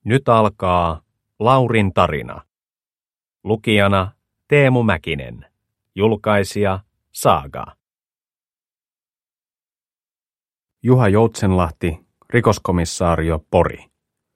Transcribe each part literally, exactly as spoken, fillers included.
Nyt alkaa Laurin tarina. Lukijana Teemu Mäkinen. Julkaisija Saaga. Juha Joutsenlahti, rikoskomissaario Pori.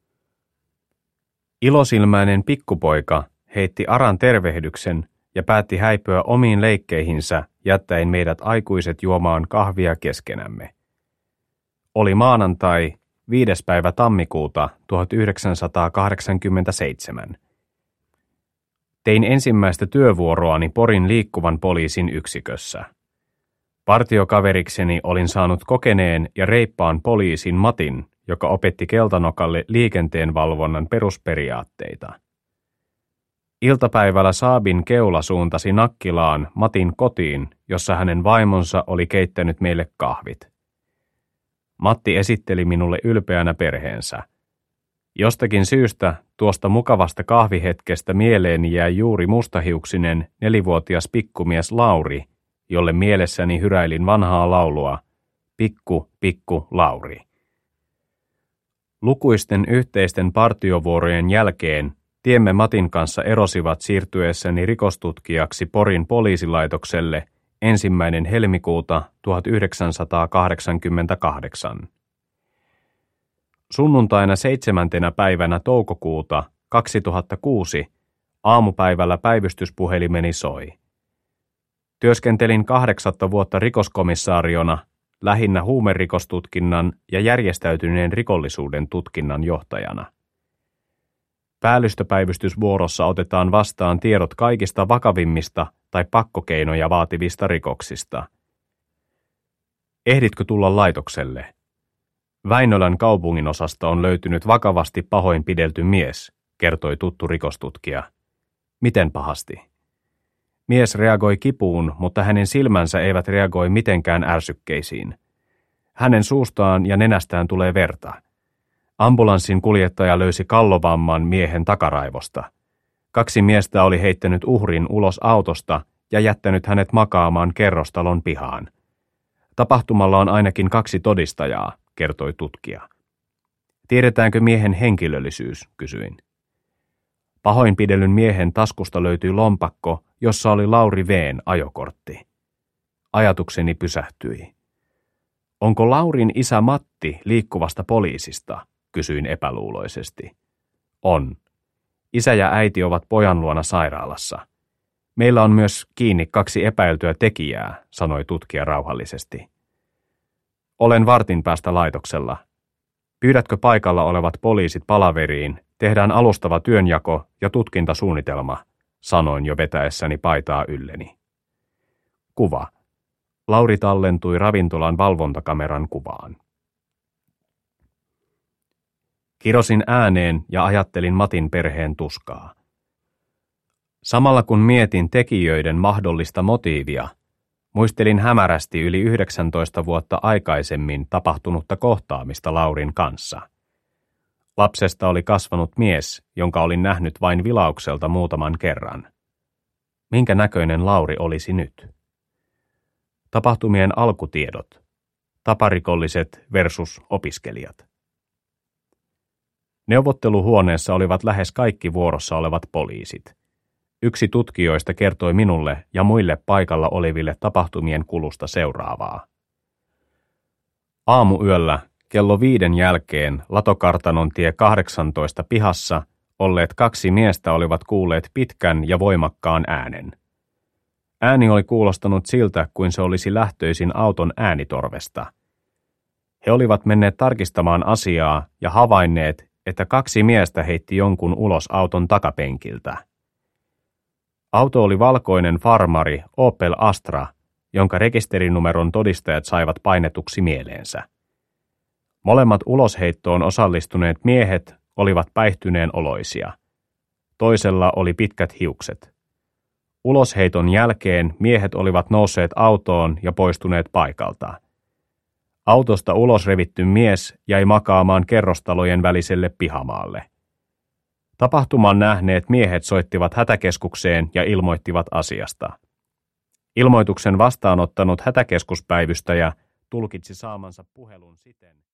Ilosilmäinen pikkupoika heitti aran tervehdyksen ja päätti häipyä omiin leikkeihinsä jättäen meidät aikuiset juomaan kahvia keskenämme. Oli maanantai, viides päivä tammikuuta tuhatyhdeksänsataakahdeksankymmentäseitsemän. Tein ensimmäistä työvuoroani Porin liikkuvan poliisin yksikössä. Partiokaverikseni olin saanut kokeneen ja reippaan poliisin Matin, joka opetti Keltanokalle liikenteenvalvonnan perusperiaatteita. Iltapäivällä Saabin keula suuntasi Nakkilaan Matin kotiin, jossa hänen vaimonsa oli keittänyt meille kahvit. Matti esitteli minulle ylpeänä perheensä. Jostakin syystä tuosta mukavasta kahvihetkestä mieleeni jäi juuri mustahiuksinen nelivuotias pikkumies Lauri, jolle mielessäni hyräilin vanhaa laulua, Pikku, pikku Lauri. Lukuisten yhteisten partiovuorojen jälkeen tiemme Matin kanssa erosivat siirtyessäni rikostutkijaksi Porin poliisilaitokselle ensimmäinen helmikuuta tuhatyhdeksänsataakahdeksankymmentäkahdeksan. Sunnuntaina seitsemäntenä päivänä toukokuuta kaksituhattakuusi aamupäivällä päivystyspuhelimeni soi. Työskentelin kahdeksatta vuotta rikoskomissaariona, lähinnä huumerikostutkinnan ja järjestäytyneen rikollisuuden tutkinnan johtajana. Päällystöpäivystysvuorossa otetaan vastaan tiedot kaikista vakavimmista tai pakkokeinoja vaativista rikoksista. Ehditkö tulla laitokselle? Väinölän kaupunginosasta on löytynyt vakavasti pahoinpidelty mies, kertoi tuttu rikostutkija. Miten pahasti? Mies reagoi kipuun, mutta hänen silmänsä eivät reagoi mitenkään ärsykkeisiin. Hänen suustaan ja nenästään tulee verta. Ambulanssin kuljettaja löysi kallovamman miehen takaraivosta. Kaksi miestä oli heittänyt uhrin ulos autosta ja jättänyt hänet makaamaan kerrostalon pihaan. Tapahtumalla on ainakin kaksi todistajaa, kertoi tutkija. Tiedetäänkö miehen henkilöllisyys, kysyin. Pahoinpidellyn miehen taskusta löytyi lompakko, jossa oli Lauri V:n ajokortti. Ajatukseni pysähtyi. Onko Laurin isä Matti liikkuvasta poliisista, kysyin epäluuloisesti. On. Isä ja äiti ovat pojan luona sairaalassa. Meillä on myös kiinni kaksi epäiltyä tekijää, sanoi tutkija rauhallisesti. Olen vartin päästä laitoksella. Pyydätkö paikalla olevat poliisit palaveriin, tehdään alustava työnjako ja tutkintasuunnitelma, sanoin jo vetäessäni paitaa ylleni. Kuva. Lauri tallentui ravintolan valvontakameran kuvaan. Kirosin ääneen ja ajattelin Matin perheen tuskaa. Samalla kun mietin tekijöiden mahdollista motiivia, muistelin hämärästi yli yhdeksäntoista vuotta aikaisemmin tapahtunutta kohtaamista Laurin kanssa. Lapsesta oli kasvanut mies, jonka olin nähnyt vain vilaukselta muutaman kerran. Minkä näköinen Lauri olisi nyt? Tapahtumien alkutiedot. Taparikolliset versus opiskelijat. Neuvotteluhuoneessa olivat lähes kaikki vuorossa olevat poliisit. Yksi tutkijoista kertoi minulle ja muille paikalla oleville tapahtumien kulusta seuraavaa. Aamuyöllä kello viiden jälkeen Latokartanon tie kahdeksantoista pihassa olleet kaksi miestä olivat kuulleet pitkän ja voimakkaan äänen. Ääni oli kuulostanut siltä, kuin se olisi lähtöisin auton äänitorvesta. He olivat menneet tarkistamaan asiaa ja havainneet, että kaksi miestä heitti jonkun ulos auton takapenkiltä. Auto oli valkoinen farmari Opel Astra, jonka rekisterinumeron todistajat saivat painetuksi mieleensä. Molemmat ulosheittoon osallistuneet miehet olivat päihtyneen oloisia. Toisella oli pitkät hiukset. Ulosheiton jälkeen miehet olivat nousseet autoon ja poistuneet paikalta. Autosta ulos revitty mies jäi makaamaan kerrostalojen väliselle pihamaalle. Tapahtuman nähneet miehet soittivat hätäkeskukseen ja ilmoittivat asiasta. Ilmoituksen vastaanottanut hätäkeskuspäivystäjä tulkitsi saamansa puhelun siten,